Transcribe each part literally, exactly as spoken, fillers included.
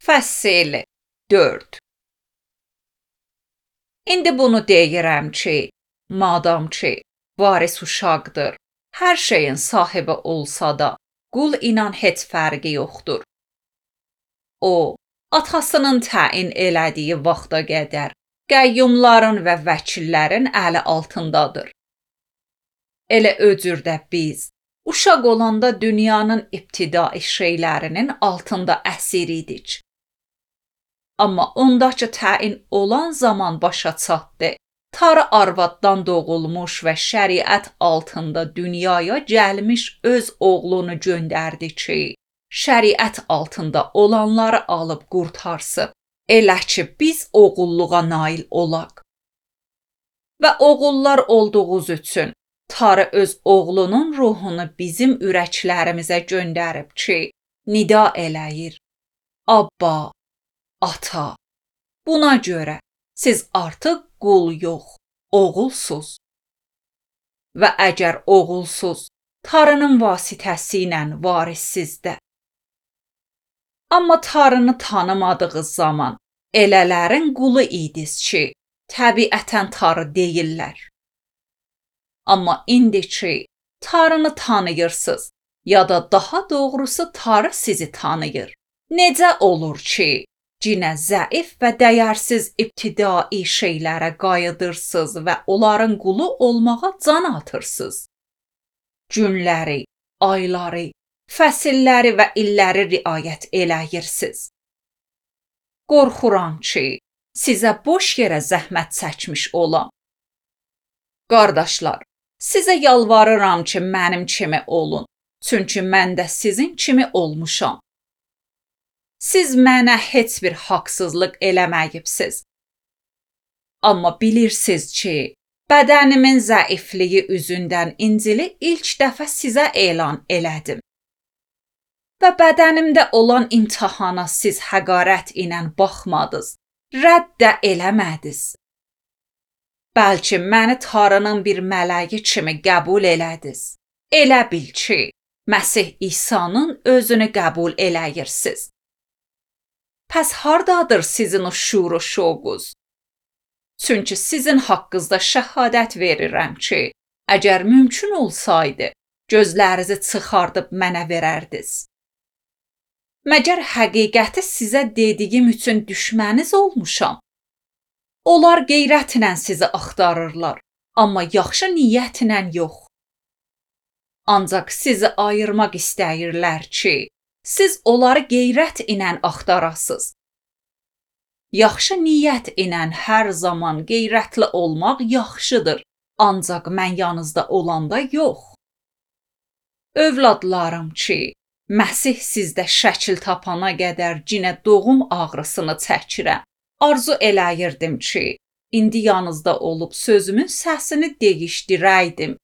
Fəsil dörd. İndi bunu deyirəm ki, madam ki, varis uşaqdır, hər şeyin sahibi olsa da, qul ilə heç fərqi yoxdur. O, atasının təyin elədiyi vaxta qədər qəyyumların və vəkillərin əli altındadır. Elə öcürdə biz, uşaq olanda dünyanın ibtidai şeylərinin altında əsir idik. Amma ondakı təyin olan zaman başa çatdı. Tarı arvaddan doğulmuş və şəriət altında dünyaya gəlmiş öz oğlunu göndərdi ki, şəriət altında olanları alıb qurtarsın. Elə ki, biz oğulluğa nail olaq. Və oğullar olduğumuz üçün Tarı öz oğlunun ruhunu bizim ürəklərimizə göndərib ki, nida eləyir. Abba, ata. Buna görə siz artıq qul yox, oğulsuz. Və əgər oğulsuz, Tarının vasitəsi ilə varissizdə. Amma Tarını tanımadığınız zaman elələrin qulu idiniz ki, təbiətən Tarı deyirlər. Amma indi ki, Tarını tanıyırsınız, ya da daha doğrusu Tarı sizi tanıyır. Necə olur ki, cinə zəif və dəyərsiz ibtidai şeylərə qayıdırsınız və onların qulu olmağa can atırsınız? Günləri, ayları, fəsilləri və illəri riayət eləyirsiniz. Qorxuram ki, sizə boş yerə zəhmət çəkmiş olam. Qardaşlar, sizə yalvarıram ki, mənim kimi olun, çünki mən də sizin kimi olmuşam. Siz mənə heç bir haqsızlıq eləməyibsiz. Amma bilirsiniz ki, bədənimin zəifliyi üzündən İncili ilk dəfə sizə elan elədim. Və bədənimdə olan imtihana siz həqarət ilə baxmadınız, rədd də eləmədiniz. Bəlkə məni Tarının bir mələyi kimi qəbul elədiniz. Elə bil ki, Məsih İsa'nın özünü qəbul eləyirsiniz. Pəs hardadır sizin o şuur o şoquz? Çünki sizin haqqınızda şəhadət verirəm ki, əgər mümkün olsaydı, gözlərinizi çıxardıb mənə verərdiniz. Məgər həqiqəti sizə dediyim üçün düşməniz olmuşam? Onlar qeyrətlə sizi axtarırlar, amma yaxşı niyyətlə yox. Ancaq sizi ayırmaq istəyirlər ki, siz onları qeyrət ilə axtarasınız. Yaxşı niyyət ilə hər zaman qeyrətli olmaq yaxşıdır, ancaq mən yanınızda olanda yox. Övladlarım ki, Məsih sizdə şəkil tapana qədər cinə doğum ağrısını çəkirəm. Arzu eləyirdim ki, indi yanınızda olub sözümün səsini dəyişdirəydim.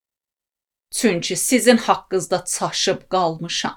Çünki sizin haqqınızda çaşıb qalmışam.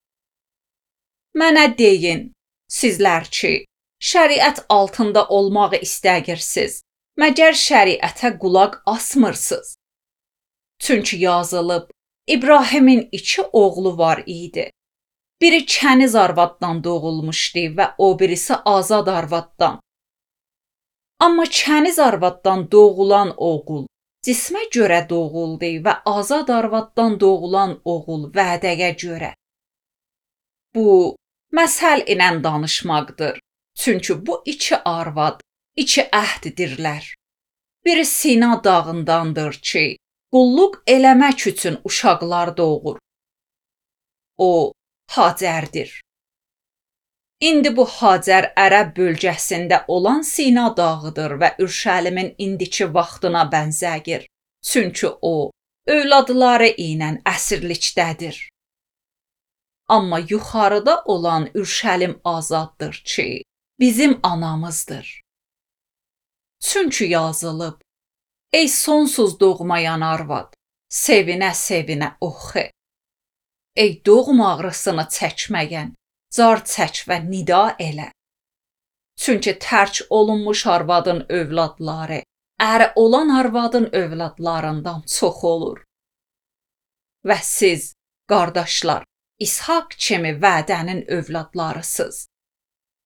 Mənə deyin, sizlər ki, şəriət altında olmağı istəyirsiniz, məgər şəriətə qulaq asmırsınız. Çünki yazılıb, İbrahimin iki oğlu var idi. Biri kəniz arvaddan doğulmuşdu və o birisi azad arvaddan. Amma kəniz arvaddan doğulan oğul cismə görə doğuldu və azad arvaddan doğulan oğul vədəyə görə. Bu, məsəl ilə danışmaqdır. Çünki bu iki arvad, iki əhddirlər. Biri Sina dağındandır ki, qulluq eləmək üçün uşaqlar doğur. O, Hacərdir. İndi bu Hacər Ərəb bölgəsində olan Sina dağıdır və Ürşəlimin indiki vaxtına bənzəyir. Çünki o, övladları ilə əsirlikdədir. Amma yuxarıda olan Ürşəlim azaddır ki, bizim anamızdır. Çünki yazılıb, ey sonsuz doğmayan arvad, sevinə-sevinə oxu. Ey doğum ağrısını çəkməyən, car çək və nida elə. Çünki tərk olunmuş arvadın övladları, əri olan arvadın övladlarından çox olur. Və siz, qardaşlar, İshak kimi vədənin övladlarısınız.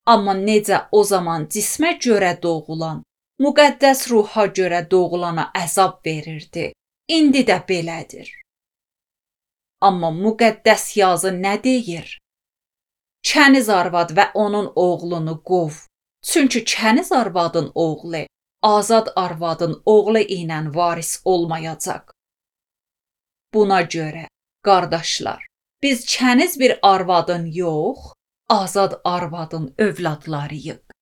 Amma necə o zaman cismə görə doğulan, müqəddəs ruha görə doğulana əzab verirdi, indi də belədir. Amma müqəddəs yazı nə deyir? Kəniz arvad və onun oğlunu qov. Çünki kəniz arvadın oğlu azad arvadın oğlu ilə varis olmayacaq. Buna görə, qardaşlar, biz kəniz bir arvadın yox, azad arvadın övladlarıyıq.